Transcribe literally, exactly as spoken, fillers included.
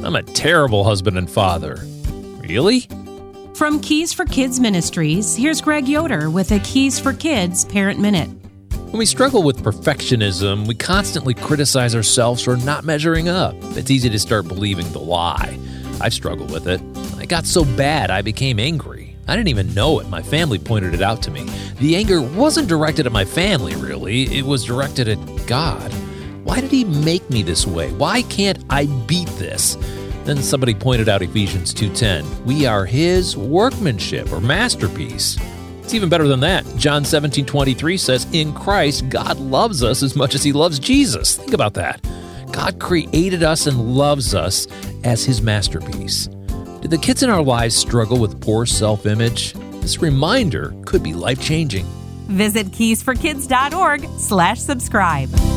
I'm a terrible husband and father. Really? From Keys for Kids Ministries, here's Greg Yoder with a Keys for Kids Parent Minute. When we struggle with perfectionism, we constantly criticize ourselves for not measuring up. It's easy to start believing the lie. I've struggled with it. I got so bad I became angry. I didn't even know it. My family pointed it out to me. The anger wasn't directed at my family, really. It was directed at God. Why did he make me this way? Why can't I beat this? Then somebody pointed out Ephesians two ten. We are his workmanship or masterpiece. It's even better than that. John seventeen twenty-three says, in Christ, God loves us as much as he loves Jesus. Think about that. God created us and loves us as his masterpiece. Do the kids in our lives struggle with poor self-image? This reminder could be life-changing. Visit keys for kids dot org slash subscribe.